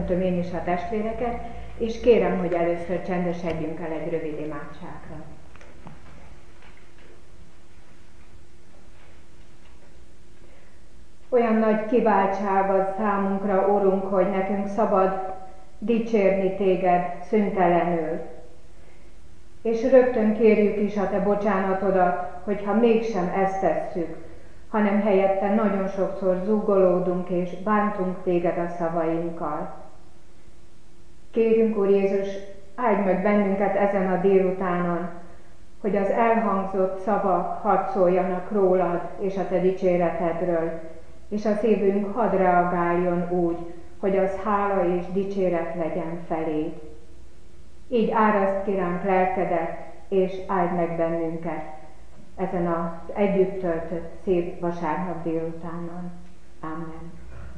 köszöntöm én is a testvéreket, és kérem, hogy először csendesedjünk el egy rövid imádságra. Olyan nagy kiváltság az számunkra, Urunk, hogy nekünk szabad dicsérni Téged szüntelenül. És rögtön kérjük is a Te bocsánatodat, hogyha mégsem ezt tesszük, hanem helyette nagyon sokszor zúgolódunk és bántunk Téged a szavainkkal. Kérjünk, Úr Jézus, áldj meg bennünket ezen a délutánon, hogy az elhangzott szavak hadd szóljanak rólad és a Te dicséretedről, és a szívünk hadd reagáljon úgy, hogy az hála és dicséret legyen feléd. Így áraszt ki ránk lelkedet, és áld meg bennünket ezen az együtt töltött szép vasárnap délutánon. Amen.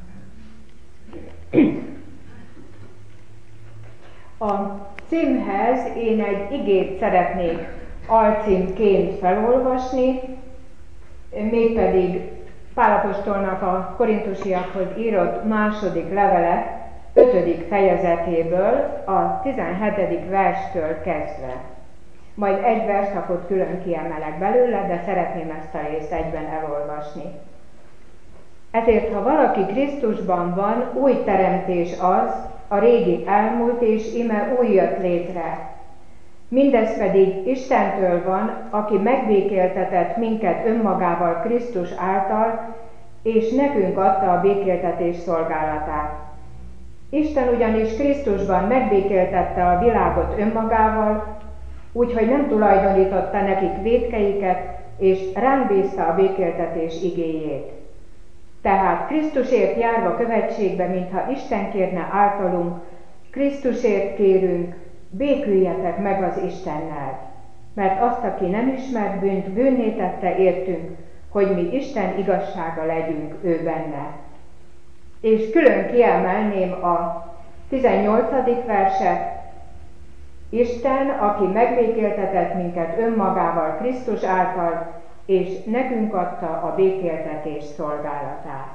A címhez én egy igét szeretnék alcímként felolvasni, mégpedig Pál apostolnak a korintusiakhoz írott második levele 5. fejezetéből, a 17. verstől kezdve. Majd egy versszakot külön kiemelek belőle, de szeretném ezt a részt egyben elolvasni. Ezért, ha valaki Krisztusban van, új teremtés az, a régi elmúlt, és ime új jött létre. Mindez pedig Istentől van, aki megbékéltetett minket önmagával Krisztus által, és nekünk adta a békéltetés szolgálatát. Isten ugyanis Krisztusban megbékéltette a világot önmagával, úgyhogy nem tulajdonította nekik vétkeiket, és ránk bízta a békéltetés igéjét. Tehát Krisztusért járva követségbe, mintha Isten kérne általunk, Krisztusért kérünk, béküljetek meg az Istennel, mert azt, aki nem ismert bűnt, bűnné tette értünk, hogy mi Isten igazsága legyünk ő benne. És külön kiemelném a 18. verset, Isten, aki megbékéltetett minket önmagával Krisztus által, és nekünk adta a békéltetés szolgálatát.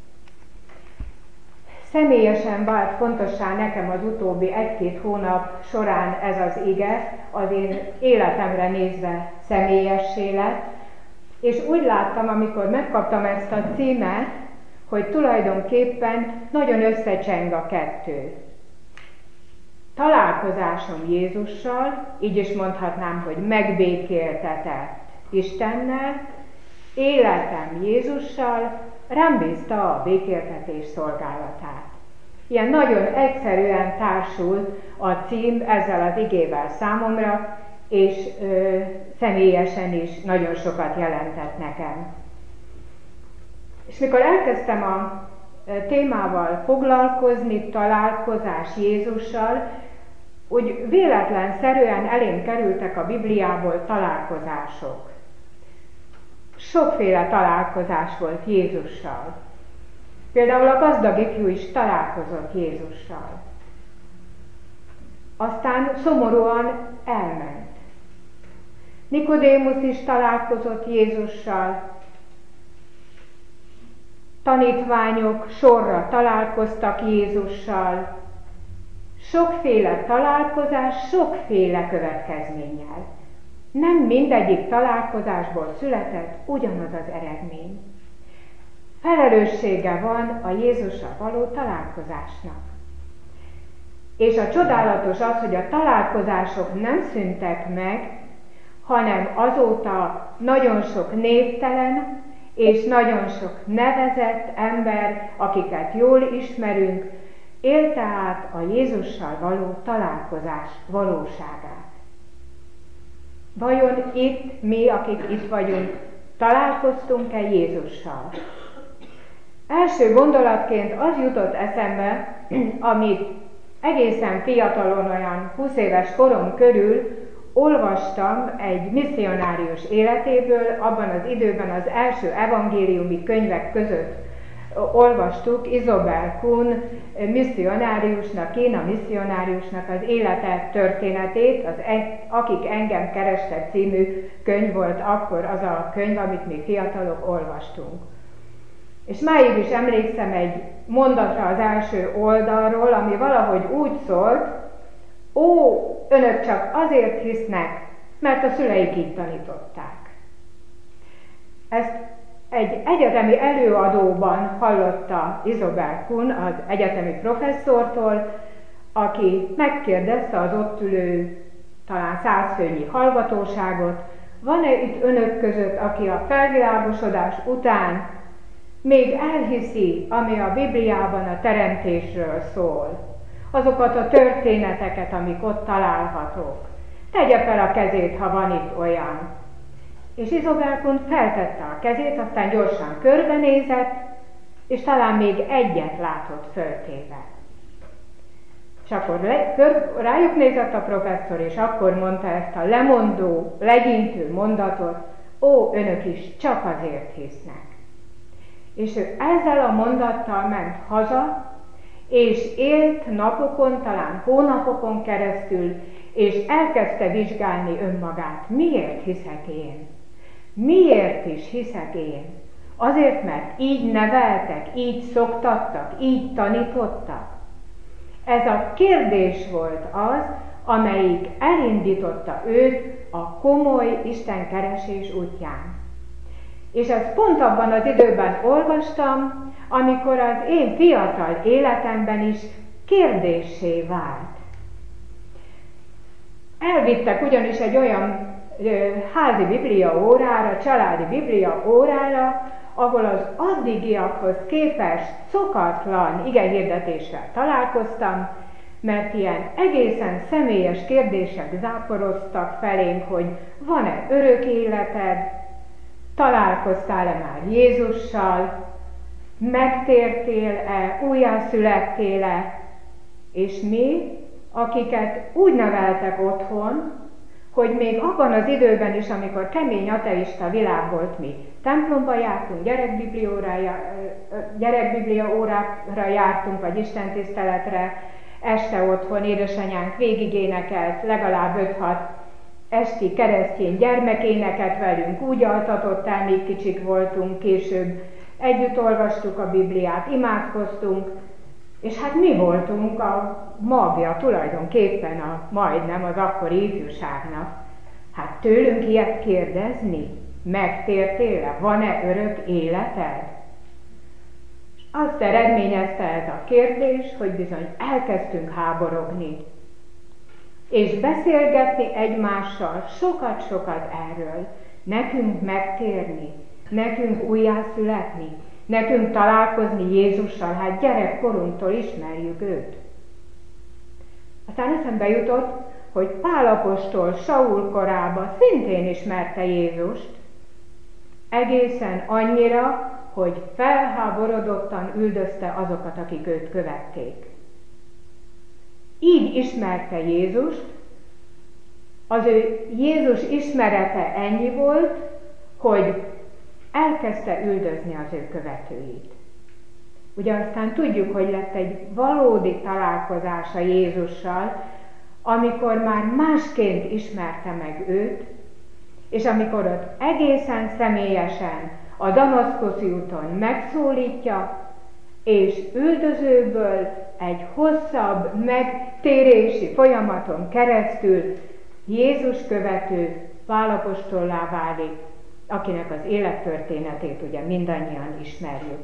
Személyesen vált fontossá nekem az utóbbi 1-2 hónap során ez az ige, az én életemre nézve személyessé lett, és úgy láttam, amikor megkaptam ezt a címet, hogy tulajdonképpen nagyon összecseng a kettő. Találkozásom Jézussal, így is mondhatnám, hogy megbékéltetett Istennel, életem Jézussal, rám bízta a békéltetés szolgálatát. Ilyen nagyon egyszerűen társul a cím ezzel az igével számomra, és személyesen is nagyon sokat jelentett nekem. És mikor elkezdtem a témával foglalkozni, találkozás Jézussal, úgy véletlenszerűen elém kerültek a Bibliából találkozások. Sokféle találkozás volt Jézussal. Például a gazdag ifjú is találkozott Jézussal. Aztán szomorúan elment. Nikodémusz is találkozott Jézussal. Tanítványok sorra találkoztak Jézussal. Sokféle találkozás, sokféle következménnyel. Nem mindegyik találkozásból született ugyanaz az eredmény. Felelőssége van a Jézussal való találkozásnak. És a csodálatos az, hogy a találkozások nem szűntek meg, hanem azóta nagyon sok névtelen és nagyon sok nevezett ember, akiket jól ismerünk, élte át a Jézussal való találkozás valóságát. Vajon itt, mi, akik itt vagyunk, találkoztunk-e Jézussal? Első gondolatként az jutott eszembe, amit egészen fiatalon, olyan 20 éves korom körül olvastam egy misszionárius életéből, abban az időben az első evangéliumi könyvek között olvastuk Isobel Kuhn misszionáriusnak, Kína misszionáriusnak az élete történetét, az Akik engem kerestek című könyv volt akkor az a könyv, amit mi fiatalok olvastunk. És máig is emlékszem egy mondatra az első oldalról, ami valahogy úgy szólt: ó, önök csak azért hisznek, mert a szüleik így tanították. Ezt egy egyetemi előadóban hallotta Isobel Kuhn, az egyetemi professzortól, aki megkérdezte az ott ülő talán 100 főnyi hallgatóságot: van-e itt önök között, aki a felvilágosodás után még elhiszi, ami a Bibliában a teremtésről szól, azokat a történeteket, amik ott találhatók? Tegye fel a kezét, ha van itt olyan. És Isobel Kuhn feltette a kezét, aztán gyorsan körbenézett, és talán még egyet látott föltéve. És akkor rájuk nézett a professzor, és akkor mondta ezt a lemondó, legyintő mondatot: ó, önök is csak azért hisznek. És ő ezzel a mondattal ment haza, és élt napokon, talán hónapokon keresztül, és elkezdte vizsgálni önmagát. Miért hiszek én? Miért is hiszek én? Azért, mert így neveltek, így szoktattak, így tanítottak? Ez a kérdés volt az, amelyik elindította őt a komoly istenkeresés útján. És ezt pont abban az időben olvastam, amikor az én fiatal életemben is kérdéssé vált. Elvittek ugyanis egy olyan házi biblia órára, családi biblia órára, ahol az addigiakhoz képest szokatlan igehirdetéssel találkoztam, mert ilyen egészen személyes kérdések záporoztak felénk, hogy van-e örök életed, találkoztál-e már Jézussal, megtértél-e, újjászülettél-e, és mi, akiket úgy neveltek otthon, hogy még abban az időben is, amikor kemény ateista világ volt, mi templomba jártunk, gyerekbiblia órákra jártunk, vagy istentiszteletre, este otthon édesanyánk végig énekelt legalább 5-6 esti keresztény gyermekéneket velünk, úgy altatott el, még kicsik voltunk, később együtt olvastuk a Bibliát, imádkoztunk, és hát mi voltunk a magja tulajdonképpen majdnem az akkori ifjúságnak. Hát tőlünk ilyet kérdezni? Megtértél-e? Van-e örök életed? És azt eredményezte ez a kérdés, hogy bizony elkezdtünk háborogni, és beszélgetni egymással sokat-sokat erről. Nekünk megtérni, nekünk újjászületni, nekünk találkozni Jézussal, hát gyerekkorunktól ismerjük őt. Aztán eszembe jutott, hogy Pál apostol Saul korában szintén ismerte Jézust, egészen annyira, hogy felháborodottan üldözte azokat, akik őt követték. Így ismerte Jézust, az ő Jézus ismerete ennyi volt, hogy elkezdte üldözni az ő követőit. Ugye aztán tudjuk, hogy lett egy valódi találkozása Jézussal, amikor már másként ismerte meg őt, és amikor ott egészen személyesen a Damaszkuszi úton megszólítja, és üldözőből egy hosszabb megtérési folyamaton keresztül Jézus követő Pál apostollá válik, akinek az élettörténetét ugye mindannyian ismerjük.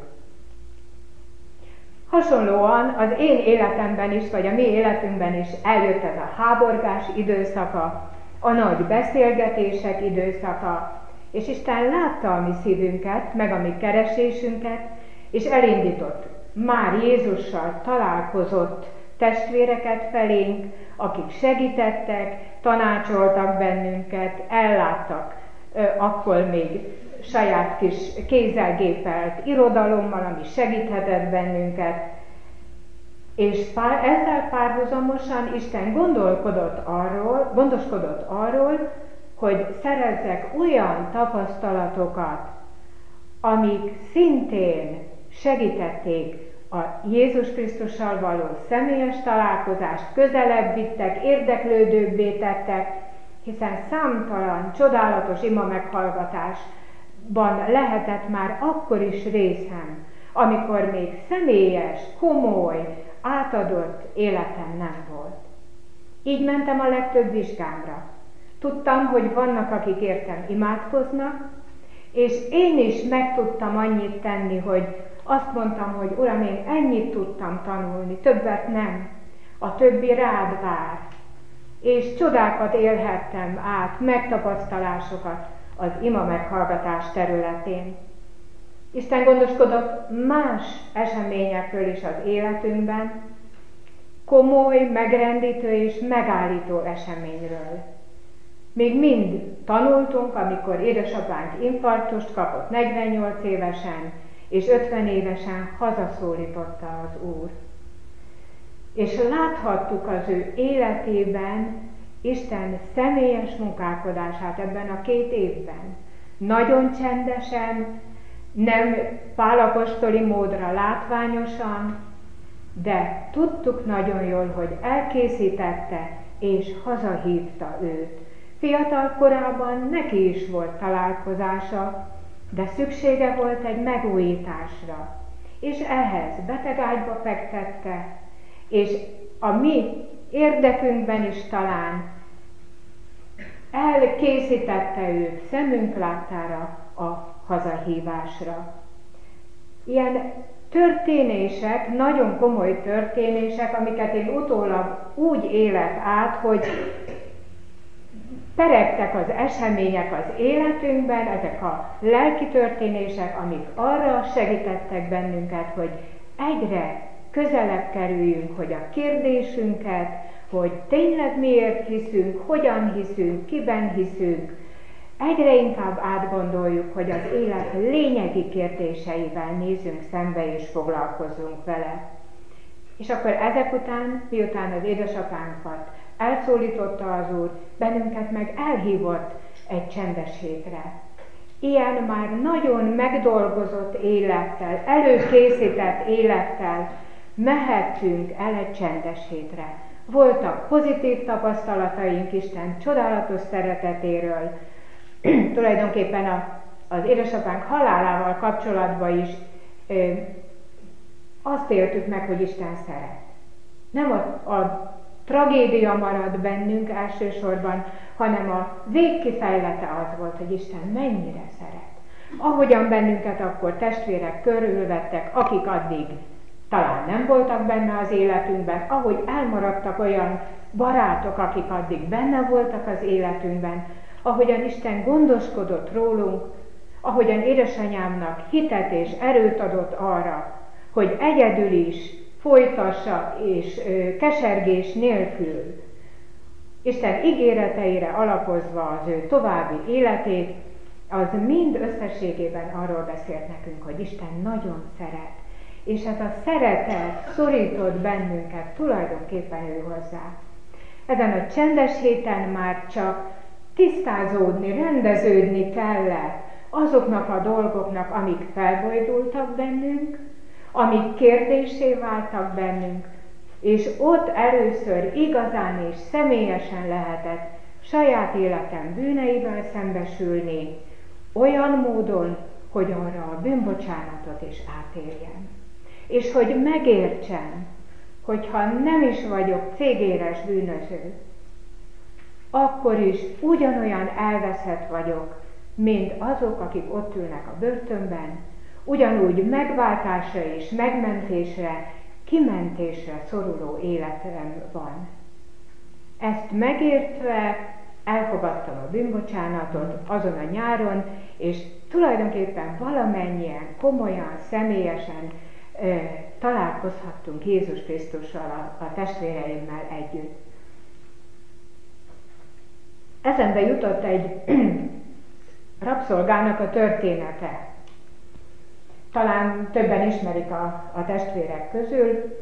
Hasonlóan az én életemben is, vagy a mi életünkben is eljött ez a háborgás időszaka, a nagy beszélgetések időszaka, és Isten látta a mi szívünket, meg a mi keresésünket, és elindított már Jézussal találkozott testvéreket felénk, akik segítettek, tanácsoltak bennünket, elláttak akkor még saját kis kézzelgépelt irodalommal, ami segíthetett bennünket. És ezzel párhuzamosan Isten gondoskodott arról, hogy szerezzek olyan tapasztalatokat, amik szintén segítették a Jézus Krisztussal való személyes találkozást, közelebb vittek, érdeklődőbbé tettek, hiszen számtalan csodálatos ima meghallgatásban lehetett már akkor is részem, amikor még személyes, komoly, átadott életem nem volt. Így mentem a legtöbb vizsgámra. Tudtam, hogy vannak, akik értem imádkoznak, és én is meg tudtam annyit tenni, hogy azt mondtam, hogy Uram, én ennyit tudtam tanulni, többet nem. A többi rád vár. És csodákat élhettem át, megtapasztalásokat az ima meghallgatás területén. Isten gondoskodott más eseményekről is az életünkben, komoly, megrendítő és megállító eseményről. Még mind tanultunk, amikor édesapánk infarktust kapott 48 évesen, és 50 évesen hazaszólította az Úr. És láthattuk az ő életében Isten személyes munkálkodását ebben a 2 évben. Nagyon csendesen, nem Pál apostoli módra látványosan, de tudtuk nagyon jól, hogy elkészítette és hazahívta őt. Fiatal korában neki is volt találkozása, de szüksége volt egy megújításra, és ehhez betegágyba fektette, és a mi érdekünkben is talán elkészítette őt szemünk láttára a hazahívásra. Ilyen történések, nagyon komoly történések, amiket én utólag úgy élek át, hogy peregtek az események az életünkben, ezek a lelki történések, amik arra segítettek bennünket, hogy egyre közelebb kerüljünk, hogy a kérdésünket, hogy tényleg miért hiszünk, hogyan hiszünk, kiben hiszünk, egyre inkább átgondoljuk, hogy az élet lényegi kérdéseivel nézzünk szembe és foglalkozzunk vele. És akkor ezek után, miután az édesapánkat elszólította az Úr, bennünket meg elhívott egy csendes hétre. Ilyen már nagyon megdolgozott élettel, előkészített élettel mehettünk el egy csendes hétre. Voltak pozitív tapasztalataink Isten csodálatos szeretetéről. Tulajdonképpen az édesapánk halálával kapcsolatban is azt éltük meg, hogy Isten szeret. Nem a tragédia marad bennünk elsősorban, hanem a végkifejlete az volt, hogy Isten mennyire szeret. Ahogyan bennünket akkor testvérek körülvettek, akik addig talán nem voltak benne az életünkben, ahogy elmaradtak olyan barátok, akik addig benne voltak az életünkben, ahogyan Isten gondoskodott rólunk, ahogyan édesanyámnak hitet és erőt adott arra, hogy egyedül is folytassa és kesergés nélkül, Isten ígéreteire alapozva az ő további életét, az mind összességében arról beszélt nekünk, hogy Isten nagyon szeret. És hát a szeretet szorított bennünket tulajdonképpen ő hozzá. Ezen a csendes héten már csak tisztázódni, rendeződni kellett azoknak a dolgoknak, amik felbojdultak bennünk, amik kérdéssé váltak bennünk, és ott először igazán és személyesen lehetett saját életem bűneivel szembesülni, olyan módon, hogy arra a bűnbocsánatot is átérjem. És hogy megértsem, hogyha nem is vagyok cégéres bűnöző, akkor is ugyanolyan elveszett vagyok, mint azok, akik ott ülnek a börtönben, ugyanúgy megváltásra és megmentésre, kimentésre szoruló életem van. Ezt megértve elfogadtam a bűnbocsánatot azon a nyáron, és tulajdonképpen valamennyien, komolyan, személyesen találkozhattunk Jézus Krisztussal, a testvéreimmel együtt. Eszembe jutott egy rabszolgának a története. Talán többen ismerik a testvérek közül.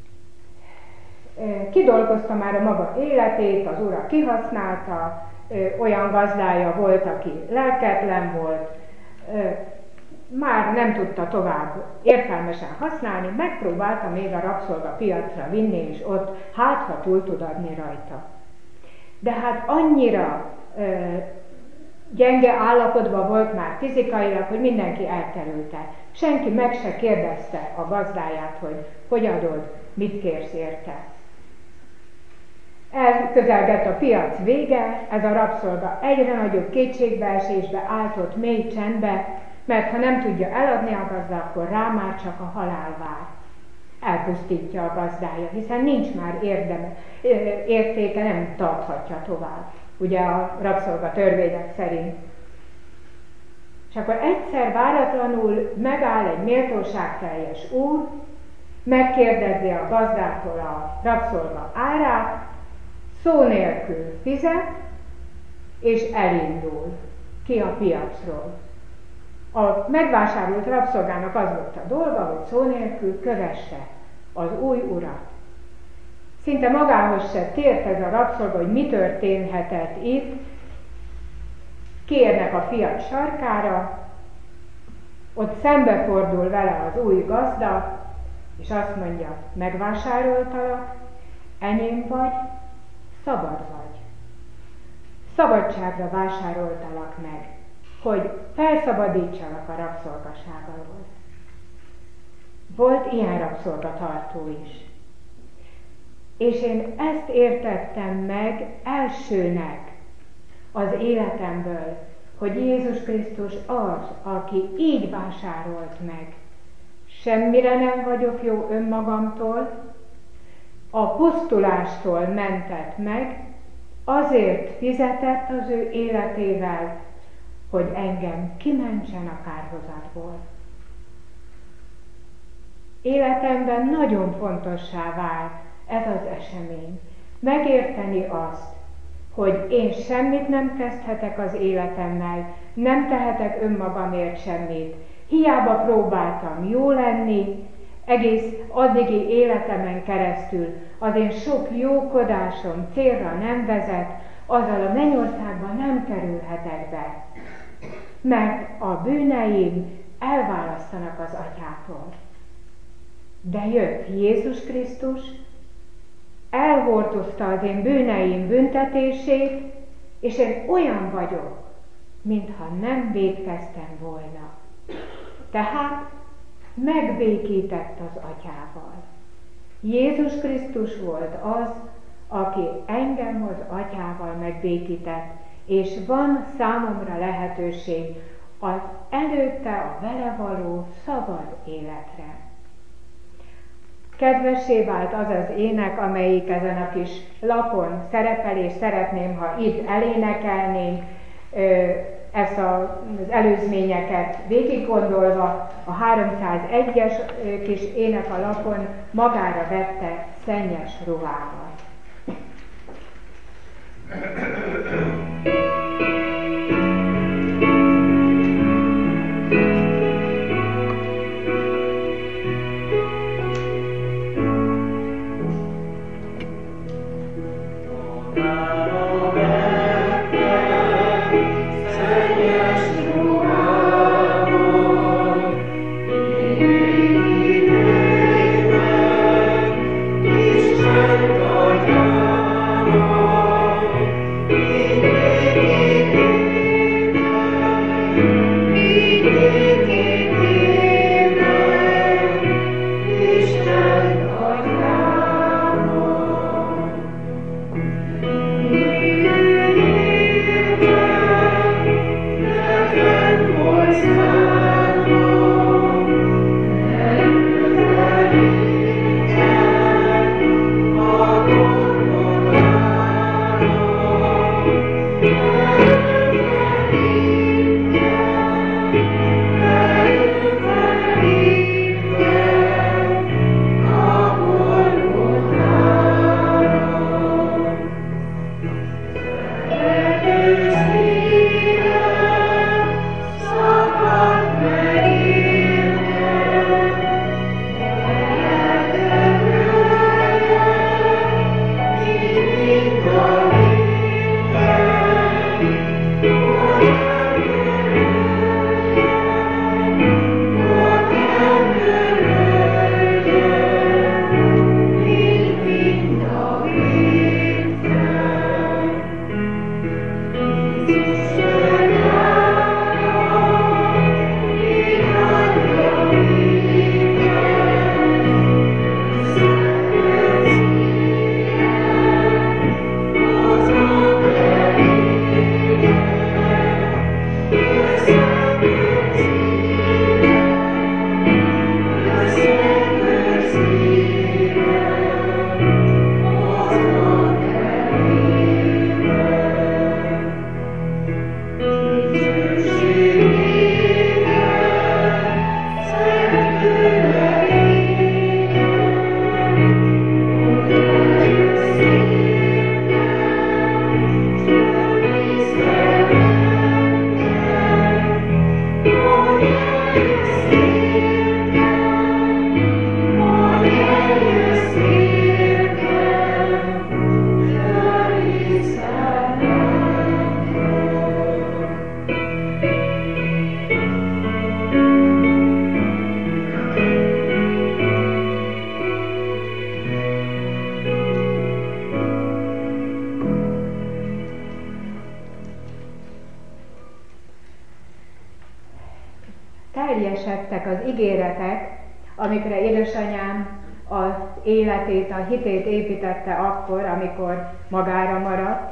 Kidolgozta már a maga életét, az ura kihasználta, olyan gazdája volt, aki lelketlen volt, már nem tudta tovább értelmesen használni, megpróbálta még a rabszolgapiacra vinni, és ott ha túl tud adni rajta. De hát annyira gyenge állapotban volt már fizikailag, hogy mindenki elkerülte. Senki meg se kérdezte a gazdáját, hogy adod, mit kérsz érte. Elközelgett a piac vége, ez a rabszolga egyre nagyobb kétségbeesésbe állt ott mély csendbe, mert ha nem tudja eladni a gazda, akkor rá már csak a halál vár. Elpusztítja a gazdája, hiszen nincs már értéke, nem tarthatja tovább, ugye a rabszolga törvények szerint. És akkor egyszer váratlanul megáll egy méltóságteljes úr, megkérdezi a gazdától a rabszolga árát, szó nélkül fizet, és elindul ki a piacról. A megvásárolt rabszolgának az volt a dolga, hogy szó nélkül kövesse az új urat. Szinte magához se tért ez a rabszolga, hogy mi történhetett itt. Kiérnek a piac sarkára, ott szembefordul vele az új gazda, és azt mondja, megvásároltalak, enyém vagy, szabad vagy. Szabadságra vásároltalak meg, hogy felszabadítsalak a rabszolgaság alól. Volt ilyen rabszolgatartó is. És én ezt értettem meg elsőnek az életemből, hogy Jézus Krisztus az, aki így vásárolt meg. Semmire nem vagyok jó önmagamtól, a pusztulástól mentett meg, azért fizetett az ő életével, hogy engem kimentsen a kárhozatból. Életemben nagyon fontossá vált ez az esemény. Megérteni azt, hogy én semmit nem kezdhetek az életemmel, nem tehetek önmagamért semmit. Hiába próbáltam jó lenni, egész addigi életemen keresztül az én sok jókodásom célra nem vezet, azzal a mennyországba nem kerülhetek be. Mert a bűneim elválasztanak az Atyától. De jött Jézus Krisztus, elhordozta az én bűneim büntetését, és én olyan vagyok, mintha nem vétkeztem volna. Tehát megbékített az Atyával. Jézus Krisztus volt az, aki engem az Atyával megbékített, és van számomra lehetőség az előtte a vele való szabad életre. Kedvessé vált az az ének, amelyik ezen a kis lapon szerepel, és szeretném, ha itt elénekelnénk ezt az előzményeket végiggondolva. A 301-es kis ének a lapon magára vette szennyes ruhával. beteljesedtek az ígéretek, amikre édesanyám az életét, a hitét építette akkor, amikor magára maradt.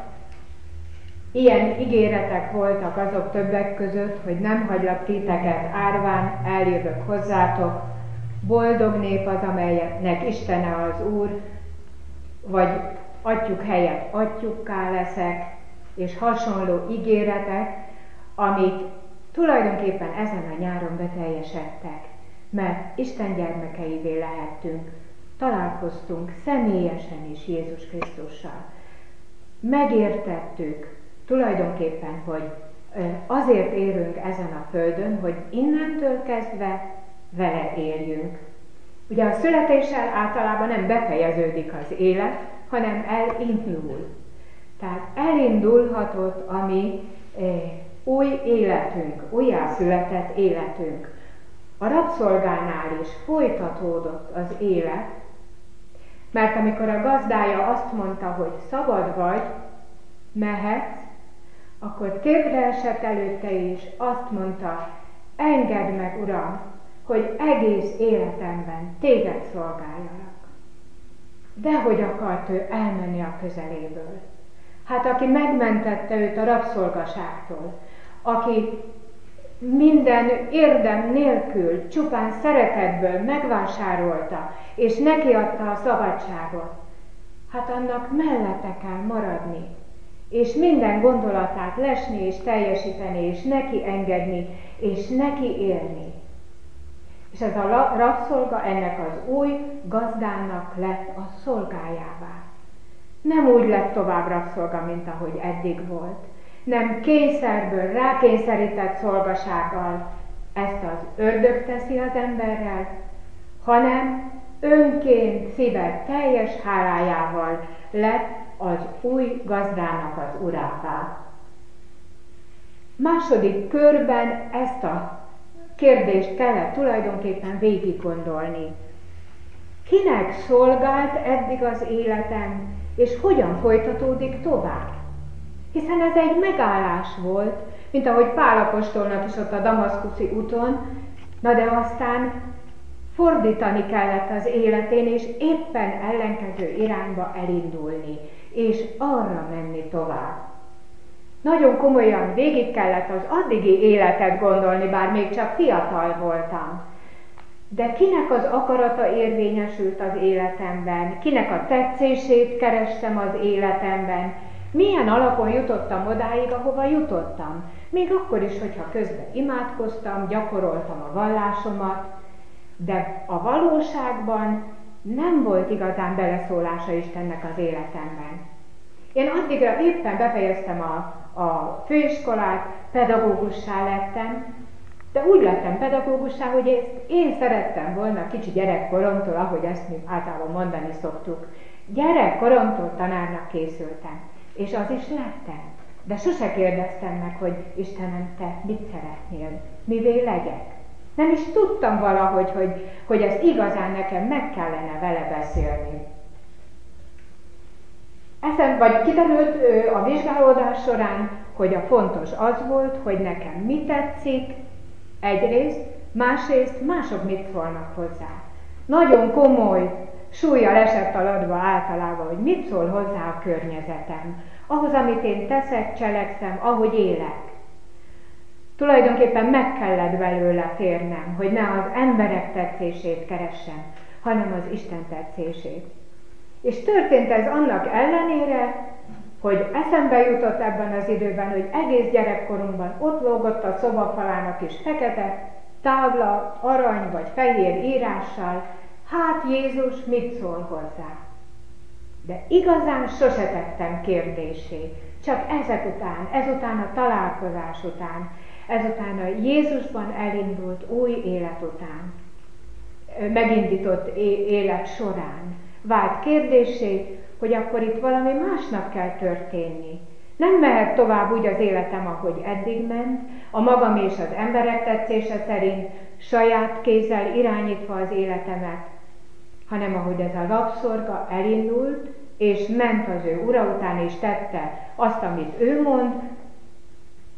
Ilyen ígéretek voltak azok többek között, hogy nem hagylak titeket árván, eljövök hozzátok, boldog nép az, amelynek Istene az Úr, vagy atyjuk helyett atyukká leszek, és hasonló ígéretek, amik tulajdonképpen ezen a nyáron beteljesedtek, mert Isten gyermekeivé lehettünk, találkoztunk személyesen is Jézus Krisztussal. Megértettük tulajdonképpen, hogy azért élünk ezen a földön, hogy innentől kezdve vele éljünk. Ugye a születéssel általában nem befejeződik az élet, hanem elindul. Tehát elindulhatott a mi új életünk, újjászületett életünk. A rabszolgánál is folytatódott az élet, mert amikor a gazdája azt mondta, hogy szabad vagy, mehetsz, akkor térdre esett előtte is, azt mondta, engedd meg, Uram, hogy egész életemben téged szolgáljalak. Dehogy akart ő elmenni a közeléből. Hát aki megmentette őt a rabszolgaságtól, aki minden érdem nélkül, csupán szeretetből megvásárolta, és nekiadta a szabadságot, hát annak mellette kell maradni, és minden gondolatát lesni és teljesíteni, és neki engedni, és neki élni. És ez a rabszolga ennek az új gazdának lett a szolgájává. Nem úgy lett tovább rabszolga, mint ahogy eddig volt. Nem kényszerből, rákényszerített szolgasággal ezt az ördög teszi az emberrel, hanem önként, szíve teljes hálájával lett az új gazdának az urává. Második körben ezt a kérdést kellett tulajdonképpen végig gondolni. Kinek szolgált eddig az életem, és hogyan folytatódik tovább? Hiszen ez egy megállás volt, mint ahogy Pál apostolnak is ott a damaszkuszi úton, na de aztán fordítani kellett az életén, és éppen ellenkező irányba elindulni, és arra menni tovább. Nagyon komolyan végig kellett az addigi életet gondolni, bár még csak fiatal voltam. De kinek az akarata érvényesült az életemben, kinek a tetszését kerestem az életemben, milyen alapon jutottam odáig, ahova jutottam. Még akkor is, hogyha közben imádkoztam, gyakoroltam a vallásomat, de a valóságban nem volt igazán beleszólása Istennek az életemben. Én addigra éppen befejeztem a főiskolát, pedagógussá lettem, de úgy lettem pedagógussá, hogy én szerettem volna kicsi gyerekkoromtól, ahogy ezt mi általában mondani szoktuk, gyerekkoromtól tanárnak készültem, és az is lettem. De sose kérdeztem meg, hogy Istenem, te mit szeretnél, mivé legyek. Nem is tudtam valahogy, hogy ez igazán nekem meg kellene vele beszélni. Vagy kiderült a vizsgálódás során, hogy a fontos az volt, hogy nekem mi tetszik, egyrészt, másrészt mások mit szólnak hozzá. Nagyon komoly súllyal esett alatba általában, hogy mit szól hozzá a környezetem, ahhoz, amit én teszek, cselekszem, ahogy élek. Tulajdonképpen meg kellett belőle térnem, hogy ne az emberek tetszését keressem, hanem az Isten tetszését. És történt ez annak ellenére, hogy eszembe jutott ebben az időben, hogy egész gyerekkorunkban ott lógott a szobafalának is fekete tábla, arany vagy fehér írással, hát Jézus mit szól hozzá? De igazán sose tettem kérdéssé, csak ezután a találkozás után, ezután a Jézusban elindult új élet után, megindított élet során vált kérdéssé, hogy akkor itt valami másnak kell történni. Nem mehet tovább úgy az életem, ahogy eddig ment, a magam és az emberek tetszése szerint, saját kézzel irányítva az életemet, hanem ahogy ez a rabszolga elindult, és ment az ő ura után, és tette azt, amit ő mond,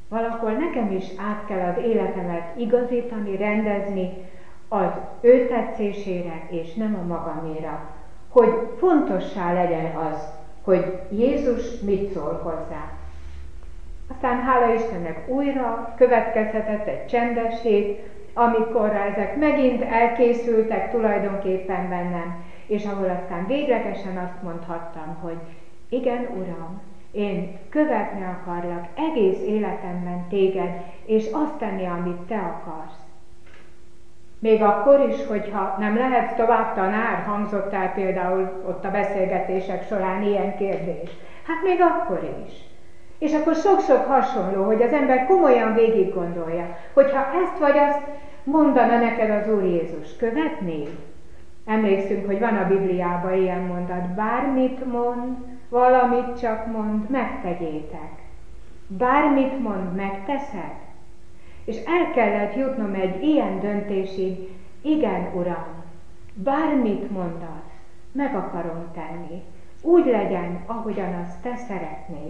Valahol nekem is át kell az életemet igazítani, rendezni az ő tetszésére, és nem a magaméra. Hogy fontossá legyen az, hogy Jézus mit szól hozzá. Aztán hála Istennek újra következhetett egy csendes hét, amikor ezek megint elkészültek tulajdonképpen bennem, és ahol aztán véglegesen azt mondhattam, hogy igen, Uram, én követni akarlak egész életemben téged, és azt tenni, amit te akarsz. Még akkor is, hogyha nem lehetsz tovább tanár, hangzott el például ott a beszélgetések során ilyen kérdés. Hát még akkor is. És akkor sok-sok hasonló, hogy az ember komolyan végig gondolja, hogyha ezt vagy azt mondana neked az Úr Jézus, követnéd? Emlékszünk, hogy van a Bibliában ilyen mondat, bármit mond, valamit csak mond, megtegyétek. Bármit mond, megteszed? És el kellett jutnom egy ilyen döntésig, igen, Uram, bármit mondasz, meg akarom tenni. Úgy legyen, ahogyan azt te szeretnéd.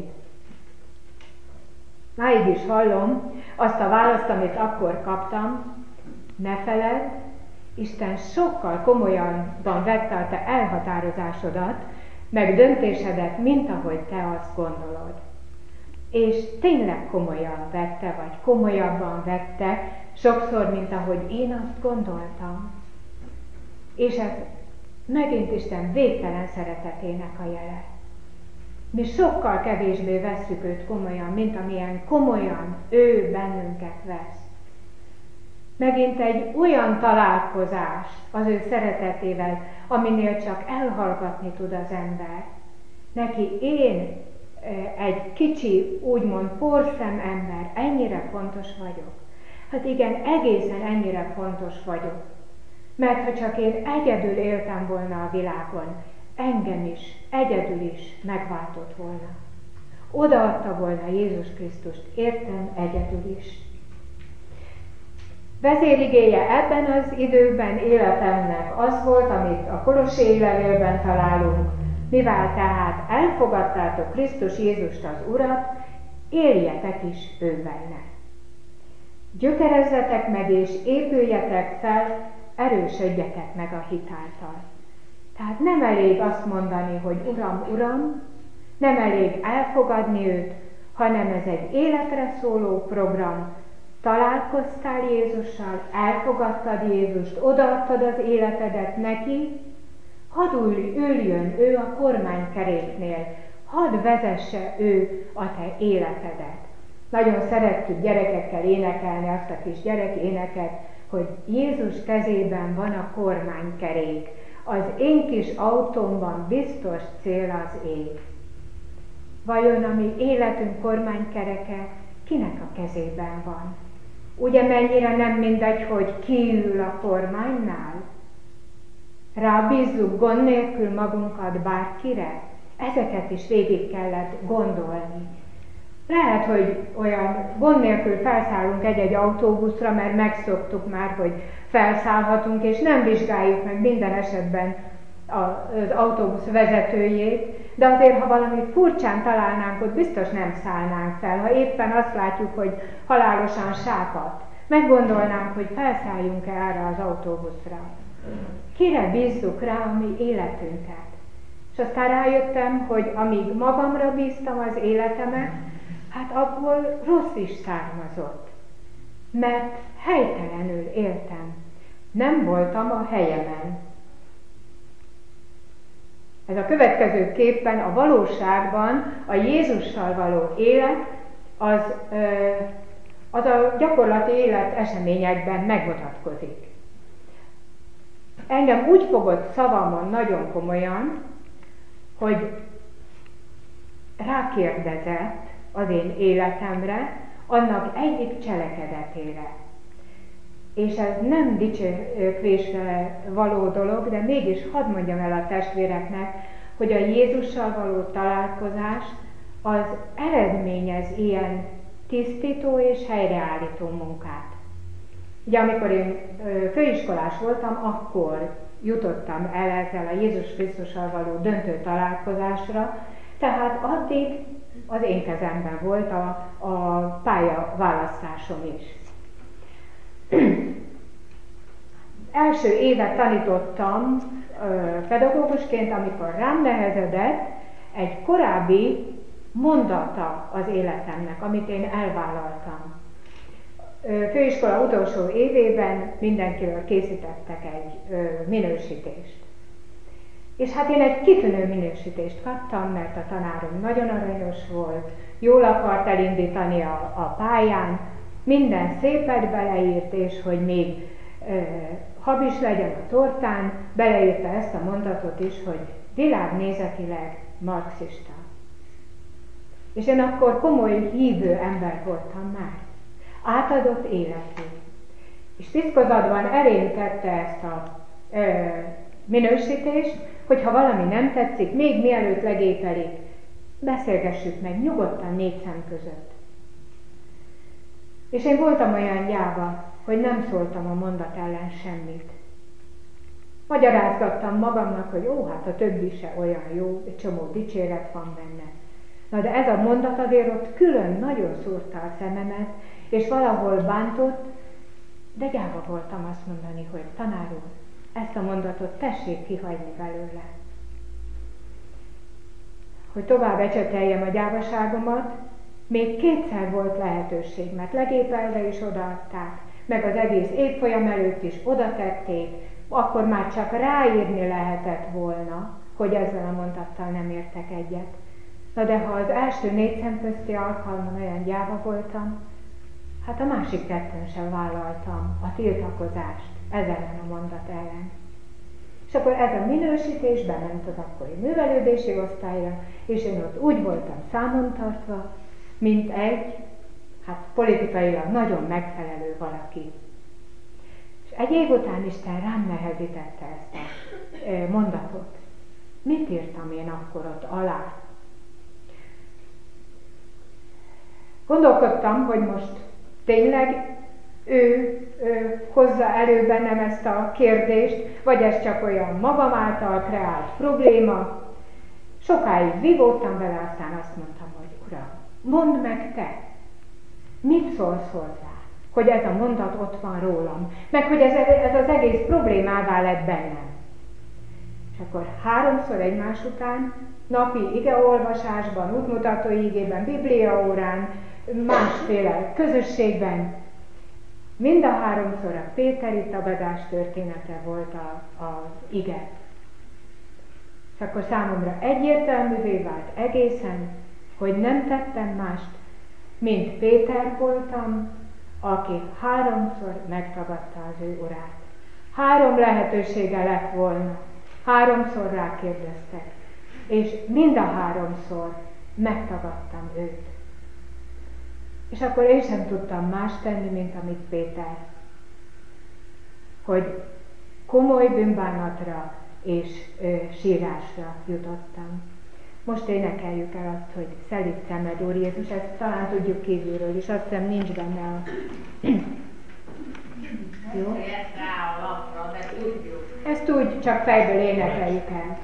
Máig is hallom azt a választ, amit akkor kaptam, ne feledd, Isten sokkal komolyabban vette a te elhatározásodat, meg döntésedet, mint ahogy te azt gondolod. És tényleg komolyan vette, vagy komolyabban vette, sokszor, mint ahogy én azt gondoltam. És ez megint Isten végtelen szeretetének a jele. Mi sokkal kevésbé vesszük őt komolyan, mint amilyen komolyan ő bennünket vesz. Megint egy olyan találkozás az ő szeretetével, aminél csak elhallgatni tud az ember. Neki én, egy kicsi, úgymond porszem ember, ennyire fontos vagyok. Hát igen, egészen ennyire fontos vagyok. Mert ha csak én egyedül éltem volna a világon, engem is, egyedül is megváltott volna. Odaadta volna Jézus Krisztust, értem, egyedül is. Vezérigéje ebben az időben életemnek az volt, amit a Kolossé levélben találunk, mivel tehát elfogadtátok Krisztus Jézust az Urat, éljetek is ő benne. Gyökerezzetek meg és épüljetek fel, erősödjetek meg a hitáltal. Tehát nem elég azt mondani, hogy Uram, Uram, nem elég elfogadni őt, hanem ez egy életre szóló program. Találkoztál Jézussal, elfogadtad Jézust, odaadtad az életedet neki, hadd üljön ő a kormánykeréknél, hadd vezesse ő a te életedet. Nagyon szeretjük gyerekekkel énekelni azt a kis gyerekéneket, hogy Jézus kezében van a kormánykerék, az én kis autómban biztos cél az ég. Vajon a mi életünk kormánykereke kinek a kezében van? Ugye mennyire nem mindegy, hogy ki ül a kormánynál? Rábízzuk gond nélkül magunkat bárkire? Ezeket is végig kellett gondolni. Lehet, hogy olyan gond nélkül felszállunk egy-egy autóbuszra, mert megszoktuk már, hogy felszállhatunk, és nem vizsgáljuk meg minden esetben az autóbusz vezetőjét, de azért, ha valami furcsán találnánk, ott biztos nem szállnánk fel. Ha éppen azt látjuk, hogy halálosan sápadt, meggondolnánk, hogy felszálljunk-e erre az autóbuszra. Kire bízzuk rá a mi életünket? És aztán rájöttem, hogy amíg magamra bíztam az életemet, hát abból rossz is származott. Mert helytelenül éltem. Nem voltam a helyemen. Ez a következő képen a valóságban a Jézussal való élet, az a gyakorlati élet eseményekben megmutatkozik. Engem úgy fogott szavamon nagyon komolyan, hogy rákérdezett az én életemre, annak egyik cselekedetére. És ez nem dicsőkvésre való dolog, de mégis hadd mondjam el a testvéreknek, hogy a Jézussal való találkozás az eredményez ilyen tisztító és helyreállító munkát. Ugye amikor én főiskolás voltam, akkor jutottam el ezzel a Jézus Krisztussal való döntő találkozásra, tehát addig az én kezemben volt a pályaválasztásom is. Első évet tanítottam pedagógusként, amikor rám nehezedett egy korábbi mondata az életemnek, amit én elvállaltam. Főiskola utolsó évében mindenkiről készítettek egy minősítést. És hát én egy kitűnő minősítést kaptam, mert a tanárom nagyon aranyos volt, jól akart elindítani a pályán, minden szépet beleírt, és hogy még habis legyen a tortán, beleírta ezt a mondatot is, hogy világnézetileg marxista. És én akkor komoly hívő ember voltam már. Átadott életű. És titkozatban elém tette ezt a minősítést, hogy ha valami nem tetszik, még mielőtt legépelik, beszélgessük meg nyugodtan 4 szem között. És én voltam olyan gyáva, hogy nem szóltam a mondat ellen semmit. Magyarázgattam magamnak, hogy hát a többi se olyan jó, egy csomó dicséret van benne. Na de ez a mondat azért ott külön nagyon szúrta a szememet, és valahol bántott, de gyáva voltam azt mondani, hogy tanár úr, ezt a mondatot tessék kihagyni belőle. Hogy tovább ecseteljem a gyávaságomat, még 2-szer volt lehetőség, mert legépelve is odaadták, meg az egész évfolyam előtt is oda tették, akkor már csak ráírni lehetett volna, hogy ezzel a mondattal nem értek egyet. Na de ha az első 4 szem közti alkalmon olyan gyáva voltam, hát a másik 2-n sem vállaltam a tiltakozást ezen a mondat ellen. És akkor ez a minősítés bement az akkori művelődési osztályra, és én ott úgy voltam számon tartva, mint egy, politikailag nagyon megfelelő valaki. És egy év után Isten rám nehezítette ezt a mondatot. Mit írtam én akkor ott alá? Gondolkodtam, hogy most tényleg ő hozza elő bennem ezt a kérdést, vagy ez csak olyan magam által kreált probléma. Sokáig vívódtam vele, aztán azt mondtam, hogy Uram, mondd meg te, mit szólsz hozzá, hogy ez a mondat ott van rólam, meg hogy ez az egész problémává lett bennem. És akkor 3-szor egymás után, napi igeolvasásban, útmutató igében, bibliaórán, másféle közösségben, mind a 3-szor a péteri tagadás története volt az ige. És akkor számomra egyértelművé vált egészen, hogy nem tettem mást, mint Péter voltam, aki 3-szor megtagadta az ő urát. 3 lehetősége lett volna, 3-szor rákérdeztek, és mind a 3-szor megtagadtam őt. És akkor én sem tudtam más tenni, mint amit Péter. Hogy komoly bűnbánatra és sírásra jutottam. Most énekeljük el azt, hogy szelíd szemed, Úr Jézus, ezt talán tudjuk kívülről is, azt hiszem nincs benne a... Jó? Ezt úgy csak fejből énekeljük el.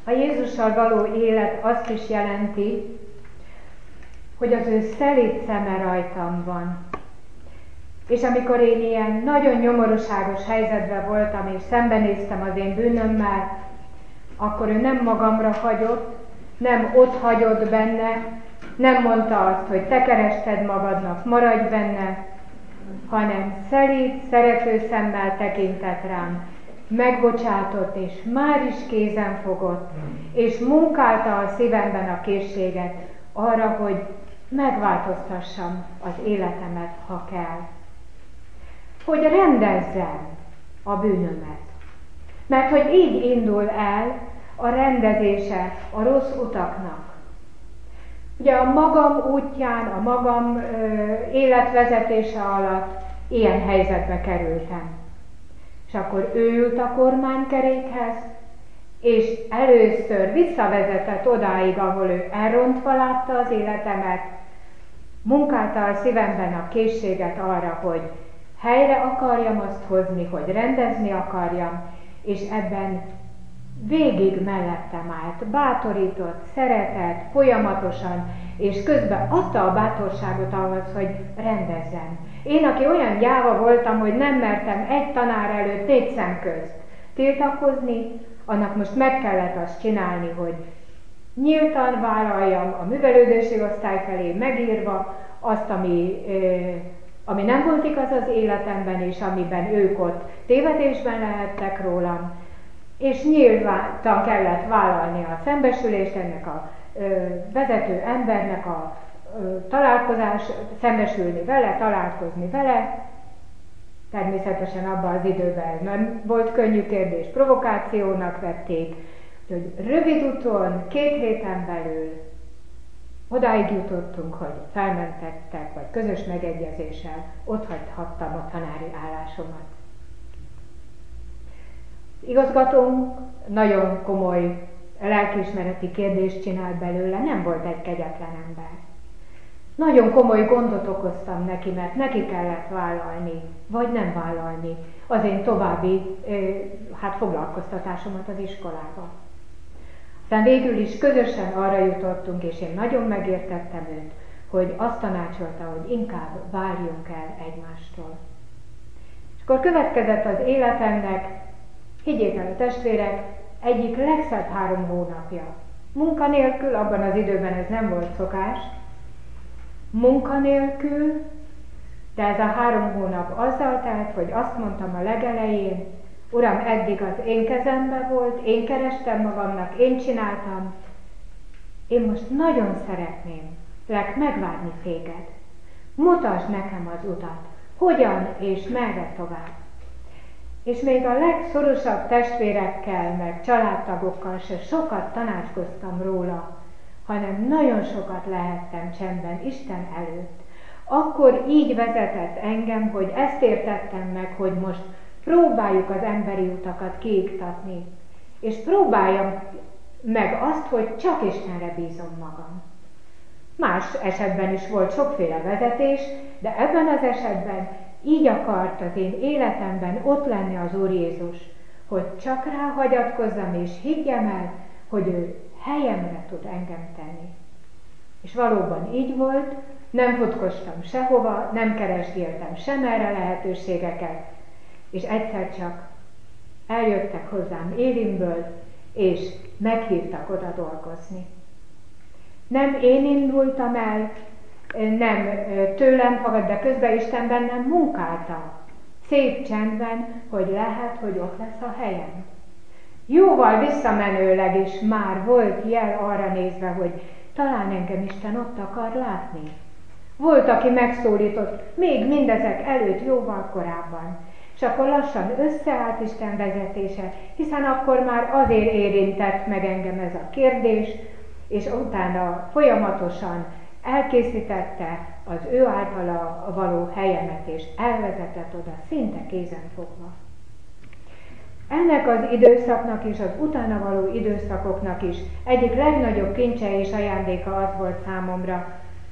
A Jézussal való élet azt is jelenti, hogy az ő szelíd szeme rajtam van. És amikor én ilyen nagyon nyomorúságos helyzetben voltam, és szembenéztem az én bűnömmel, akkor ő nem magamra hagyott, nem ott hagyott benne, nem mondta azt, hogy te kerested magadnak, maradj benne, hanem szelíd, szerető szemmel tekintett rám, megbocsátott, és már is kézen fogott, és munkálta a szívemben a készséget arra, hogy megváltoztassam az életemet, ha kell. Hogy rendezzem a bűnömet. Mert hogy így indul el a rendezése a rossz utaknak. Ugye a magam útján, a magam életvezetése alatt ilyen helyzetbe kerültem. És akkor ő ült a kormánykerékhez, és először visszavezetett odáig, ahol ő elrontva látta az életemet, munkálta a szívemben a készséget arra, hogy helyre akarjam azt hozni, hogy rendezni akarjam, és ebben végig mellettem állt, bátorított, szeretett, folyamatosan, és közben adta a bátorságot ahhoz, hogy rendezzem. Én, aki olyan gyáva voltam, hogy nem mertem egy tanár előtt 4 szem közt tiltakozni, annak most meg kellett azt csinálni, hogy nyíltan vállaljam a művelődési osztály felé megírva azt, ami nem volt igaz az életemben, és amiben ők ott tévedésben lehettek rólam, és nyíltan kellett vállalni a szembesülést ennek a vezető embernek a találkozás, szembesülni vele, találkozni vele. Természetesen abban az időben nem volt könnyű kérdés, provokációnak vették, hogy rövid úton, 2 héten belül odáig jutottunk, hogy felmentettek, vagy közös megegyezéssel otthagyhattam a tanári állásomat. Igazgatónk nagyon komoly lelkiismereti kérdést csinált belőle, nem volt egy kegyetlen ember. Nagyon komoly gondot okoztam neki, mert neki kellett vállalni, vagy nem vállalni az én további foglalkoztatásomat az iskolába. Aztán végül is közösen arra jutottunk, és én nagyon megértettem őt, hogy azt tanácsolta, hogy inkább várjunk el egymástól. És akkor következett az életemnek, higgyék el a testvérek, egyik legszebb 3 hónapja. Munkanélkül, abban az időben ez nem volt szokás, munkanélkül, de ez a 3 hónap azzal telt, hogy azt mondtam a legelején, Uram, eddig az én kezemben volt, én kerestem magamnak, én csináltam. Én most nagyon szeretnélek megvárni téged. Mutasd nekem az utat, hogyan és merre tovább. És még a legszorosabb testvérekkel, meg családtagokkal se sokat tanácskoztam róla, hanem nagyon sokat lehettem csendben Isten előtt. Akkor így vezetett engem, hogy ezt értettem meg, hogy most próbáljuk az emberi utakat kiiktatni, és próbáljam meg azt, hogy csak Istenre bízom magam. Más esetben is volt sokféle vezetés, de ebben az esetben így akart az én életemben ott lenni az Úr Jézus, hogy csak rá hagyatkozzam és higgyem el, hogy ő helyemre tud engem tenni. És valóban így volt, nem futkostam sehova, nem keresgéltem sem erre lehetőségeket, és egyszer csak eljöttek hozzám Élimből, és meghívtak oda dolgozni. Nem én indultam el, nem tőlem fogad, de közben Isten bennem munkálta. Szép csendben, hogy lehet, hogy ott lesz a helyem. Jóval visszamenőleg is már volt jel arra nézve, hogy talán engem Isten ott akar látni. Volt, aki megszólított, még mindezek előtt jóval korábban. És akkor lassan összeállt Isten vezetése, hiszen akkor már azért érintett meg engem ez a kérdés, és utána folyamatosan elkészítette az ő általa való helyemet, és elvezetett oda szinte kézen fogva. Ennek az időszaknak és az utána való időszakoknak is egyik legnagyobb kincse és ajándéka az volt számomra,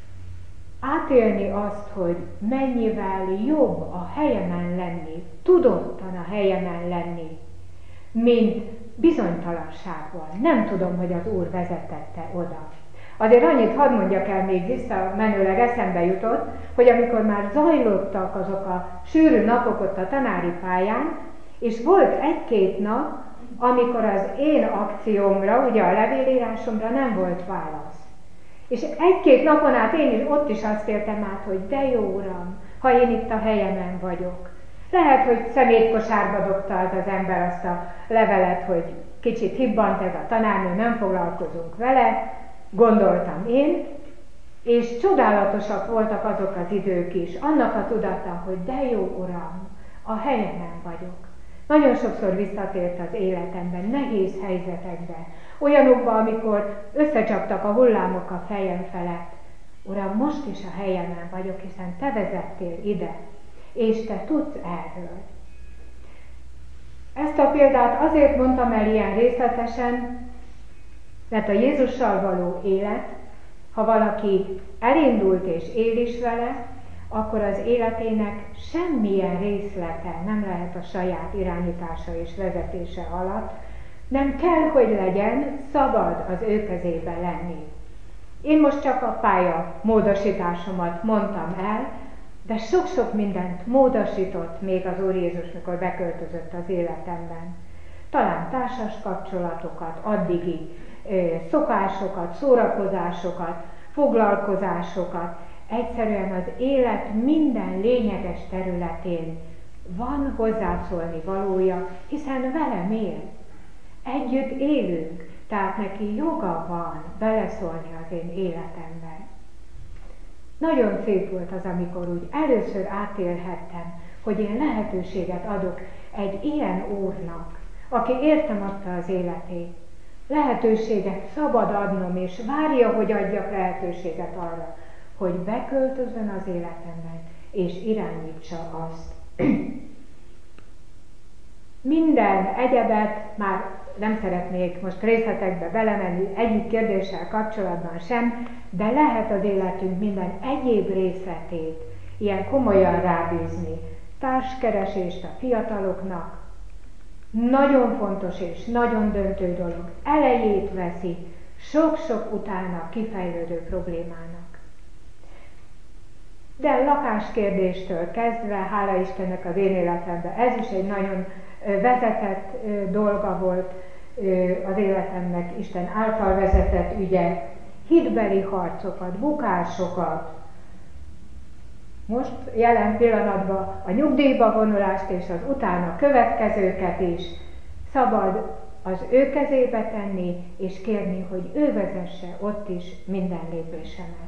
átélni azt, hogy mennyivel jobb a helyemen lenni, tudottan a helyemen lenni, mint bizonytalanságban. Nem tudom, hogy az Úr vezetette oda. Azért annyit hadd mondjak el, még visszamenőleg eszembe jutott, hogy amikor már zajlottak azok a sűrű napok ott a tanári pályán, és volt egy-két nap, amikor az én akciómra, ugye a levélírásomra nem volt válasz. És egy-két napon át én is ott is azt értem át, hogy de jó Uram, ha én itt a helyemen vagyok. Lehet, hogy szemétkosárba dobta az ember azt a levelet, hogy kicsit hibbant ez a tanárnő, nem foglalkozunk vele, gondoltam én, és csodálatosak voltak azok az idők is, annak a tudata, hogy de jó Uram, a helyemen vagyok. Nagyon sokszor visszatért az életemben, nehéz helyzetekben, olyanokban, amikor összecsaptak a hullámok a fejem felett. Uram, most is a helyemen vagyok, hiszen Te vezettél ide, és Te tudsz erről. Ezt a példát azért mondtam el ilyen részletesen, mert a Jézussal való élet, ha valaki elindult és él is vele, akkor az életének semmilyen részlete nem lehet a saját irányítása és vezetése alatt, nem kell, hogy legyen, szabad az ő kezébe lenni. Én most csak a pálya módosításomat mondtam el, de sok-sok mindent módosított még az Úr Jézus, mikor beköltözött az életemben. Talán társas kapcsolatokat, addigi szokásokat, szórakozásokat, foglalkozásokat, egyszerűen az élet minden lényeges területén van hozzászólni valója, hiszen velem él. Együtt élünk, tehát neki joga van beleszólni az én életemben. Nagyon szép volt az, amikor úgy először átélhettem, hogy én lehetőséget adok egy ilyen Úrnak, aki értem adta az életét. Lehetőséget szabad adnom, és várja, hogy adjak lehetőséget arra, hogy beköltözön az életemben, és irányítsa azt. Minden egyebet már nem szeretnék most részletekbe belemenni, egyik kérdéssel kapcsolatban sem, de lehet az életünk minden egyéb részletét ilyen komolyan rábízni. Társkeresést a fiataloknak, nagyon fontos és nagyon döntő dolog. Elejét veszi sok-sok utána kifejlődő problémának. De lakáskérdéstől kezdve, hála Istennek az én életemben, ez is egy nagyon vezetett dolga volt az életemnek, Isten által vezetett ügye, hitbeli harcokat, bukásokat. Most jelen pillanatban a nyugdíjba vonulást és az utána következőket is szabad az ő kezébe tenni, és kérni, hogy ő vezesse ott is minden lépésemet.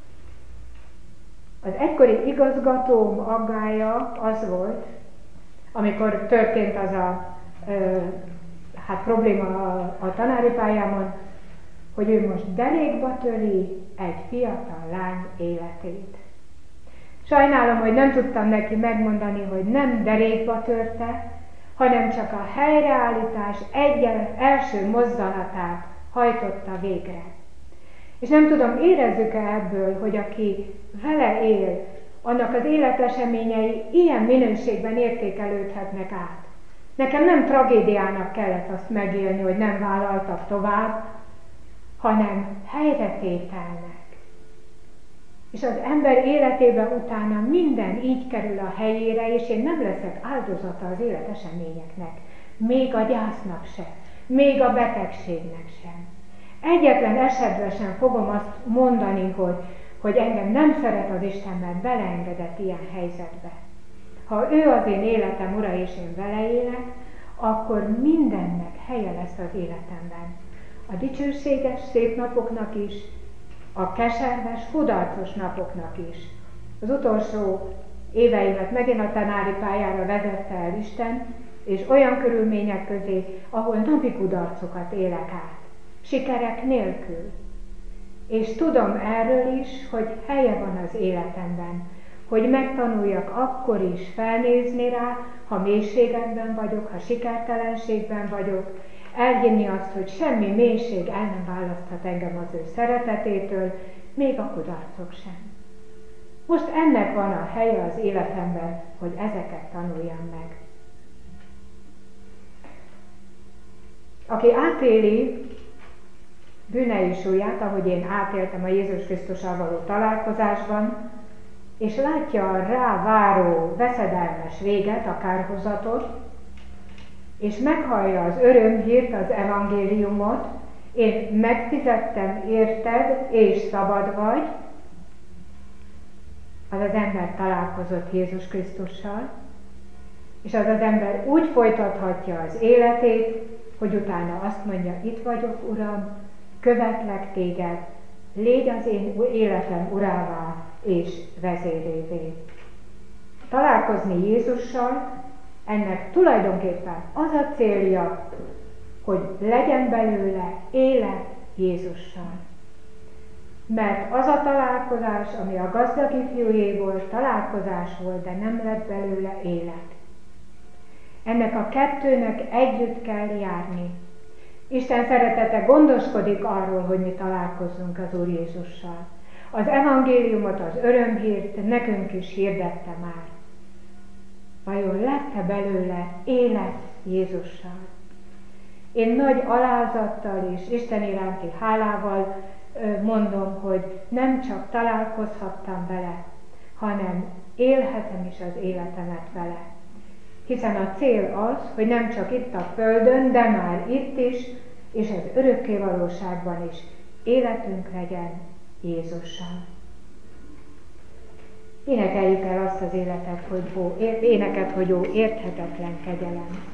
Az egykori igazgatóm aggája az volt, amikor történt az a probléma a tanári pályámon, hogy ő most derékba töri egy fiatal lány életét. Sajnálom, hogy nem tudtam neki megmondani, hogy nem derékba törte, hanem csak a helyreállítás első mozzanatát hajtotta végre. És nem tudom, érezzük-e ebből, hogy aki vele él, annak az életeseményei ilyen minőségben értékelődhetnek át. Nekem nem tragédiának kellett azt megélni, hogy nem vállaltak tovább, hanem helyretételnek. És az ember életében utána minden így kerül a helyére, és én nem leszek áldozata az életeseményeknek. Még a gyásznak sem, még a betegségnek sem. Egyetlen esetben sem fogom azt mondani, hogy engem nem szeret az Isten, mert beleengedett ilyen helyzetbe. Ha ő az én életem ura, és én vele élek, akkor mindennek helye lesz az életemben. A dicsőséges, szép napoknak is, a keserves, kudarcos napoknak is. Az utolsó éveimet megint a tanári pályára vezette el Isten, és olyan körülmények közé, ahol napi kudarcokat élek át, sikerek nélkül. És tudom erről is, hogy helye van az életemben, hogy megtanuljak akkor is felnézni rá, ha mélységekben vagyok, ha sikertelenségben vagyok, elhinni azt, hogy semmi mélység el nem választhat engem az ő szeretetétől, még a kudarcok sem. Most ennek van a helye az életemben, hogy ezeket tanuljam meg. aki átéli bűnei súlyát, ahogy én átéltem a Jézus Krisztussal való találkozásban, és látja a rá váró veszedelmes véget, a kárhozatot, és meghallja az örömhírt, az evangéliumot, én megfizettem érted, és szabad vagy, az az ember találkozott Jézus Krisztussal, és az az ember úgy folytathatja az életét, hogy utána azt mondja, itt vagyok, Uram, követlek téged, légy az én életem urává és vezérévé. Találkozni Jézussal, ennek tulajdonképpen az a célja, hogy legyen belőle élet Jézussal. Mert az a találkozás, ami a gazdag ifjújé volt, találkozás volt, de nem lett belőle élet. Ennek a kettőnek együtt kell járni. Isten szeretete gondoskodik arról, hogy mi találkozzunk az Úr Jézussal. Az evangéliumot, az örömhírt nekünk is hirdette már. Vajon lett-e belőle élet Jézussal? Én nagy alázattal és Isten iránti hálával mondom, hogy nem csak találkozhattam vele, hanem élhetem is az életemet vele. Hiszen a cél az, hogy nem csak itt a földön, de már itt is, és az örökké valóságban is életünk legyen Jézussal. Énekeljük el azt az éneket, hogy ó, érthetetlen kegyelem.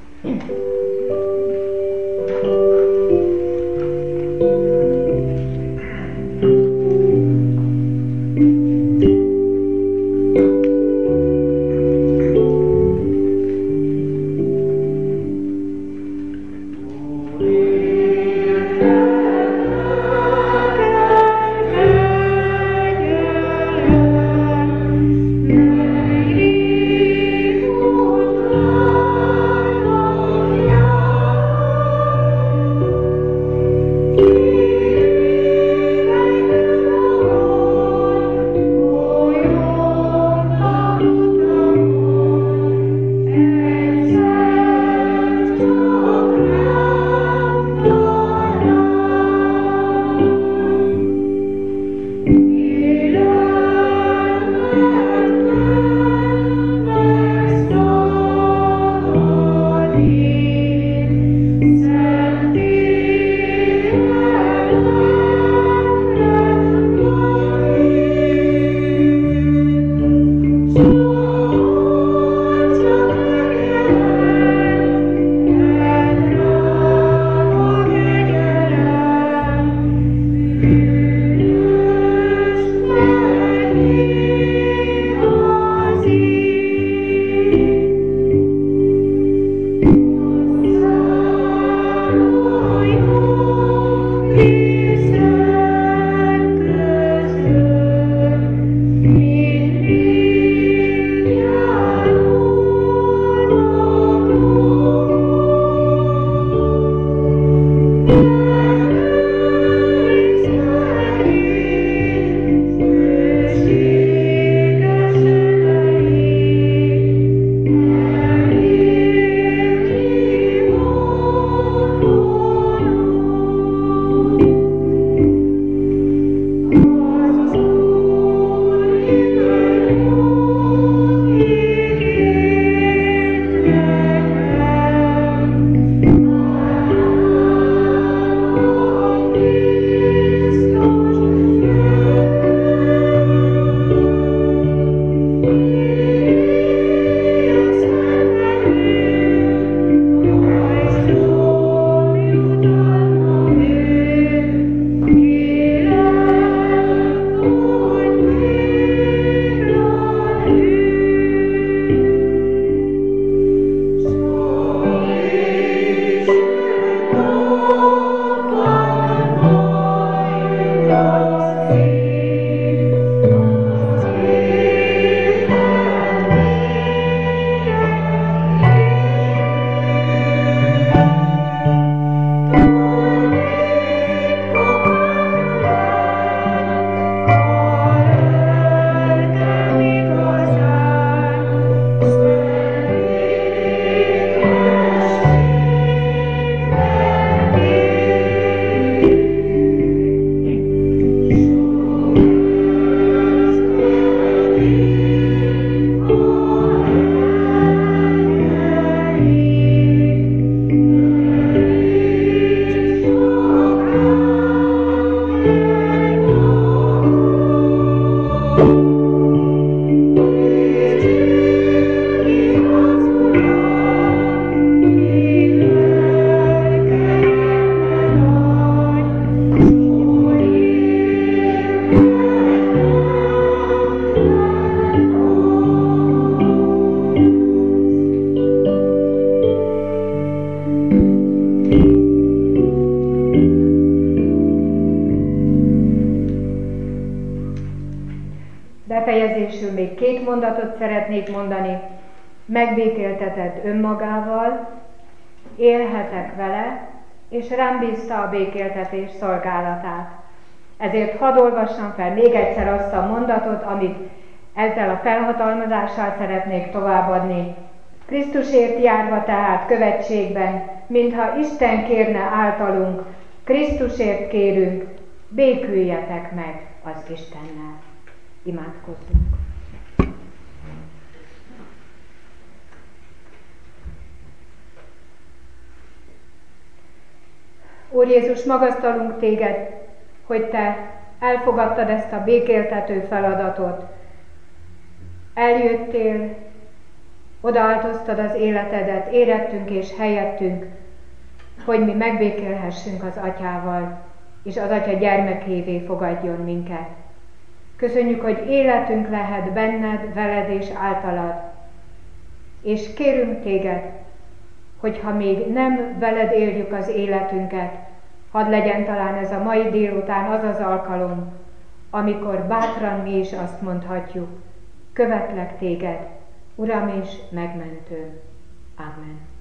mondatot szeretnék mondani. Megbékéltetett önmagával, élhetek vele, és rám bízta a békéltetés szolgálatát. Ezért hadd olvassam fel még egyszer azt a mondatot, amit ezzel a felhatalmazással szeretnék továbbadni. Krisztusért járva tehát követségben, mintha Isten kérne általunk, Krisztusért kérünk, béküljetek meg az Istennel. Imádkozzunk. Úr Jézus, magasztalunk téged, hogy te elfogadtad ezt a békéltető feladatot. Eljöttél, odaáltoztad az életedet, érettünk és helyettünk, hogy mi megbékélhessünk az Atyával, és az Atya gyermekévé fogadjon minket. Köszönjük, hogy életünk lehet benned, veled és általad. És kérünk téged, hogyha még nem veled éljük az életünket, hadd legyen talán ez a mai délután az az alkalom, amikor bátran mi is azt mondhatjuk, követlek téged, Uram és megmentőm. Amen.